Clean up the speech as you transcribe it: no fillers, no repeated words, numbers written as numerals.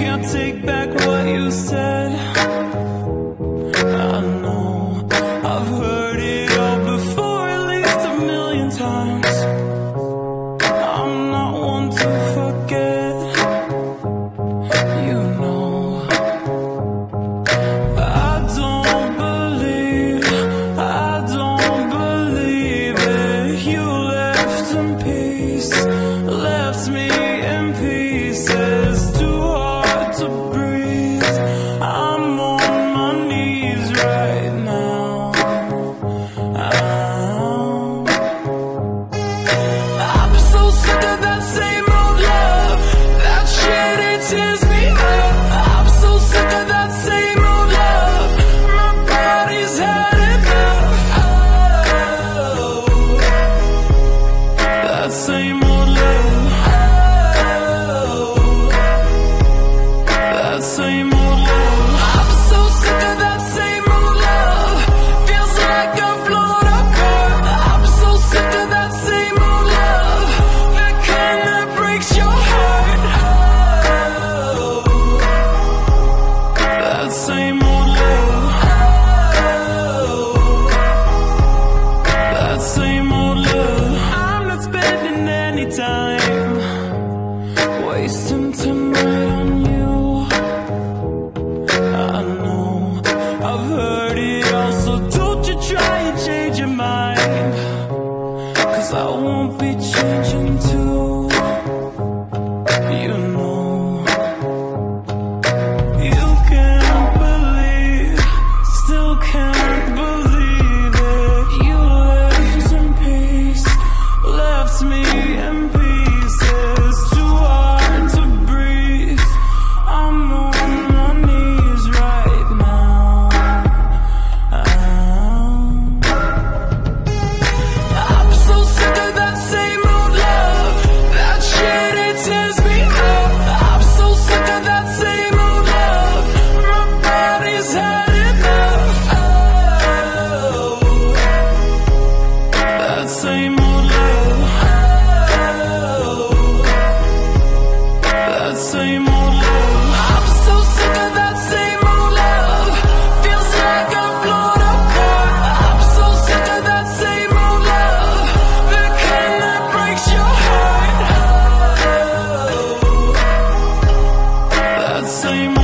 can't take back what you said. I know I've heard it all before, at least a million times. I'm not one to forget, you know. I don't believe it. You left in peace, left me in pieces. Too hard to breathe. I'm on my knees right now. I'm so sick of that same old love. That shit, it tears me up. I'm so sick of that same old love. My body's had enough. Oh, that same old love. Oh, that same old love. I'm so sick of that same old love. Feels like I've blown apart. I'm so sick of that same old love. The kind that breaks your heart. Oh, that same old love. Oh, that same old love. I'm not spending any time wasting tonight on you. I know I've heard it all, so don't you try and change your mind, 'cause I won't be changing too. You know, you can't believe, still can't believe it. You left in peace, left me in pieces. Too hard to breathe. I'm on my knees right now. I'm so sick of that same old love. That shit, it tears me up. I'm so sick of that same old love. My body's had enough. Oh, that same old love. Oh, that same old love. I'm so sick of that same old love. Feels like I've blown apart. I'm so sick of that same old love. The kind that breaks your heart. Oh, that same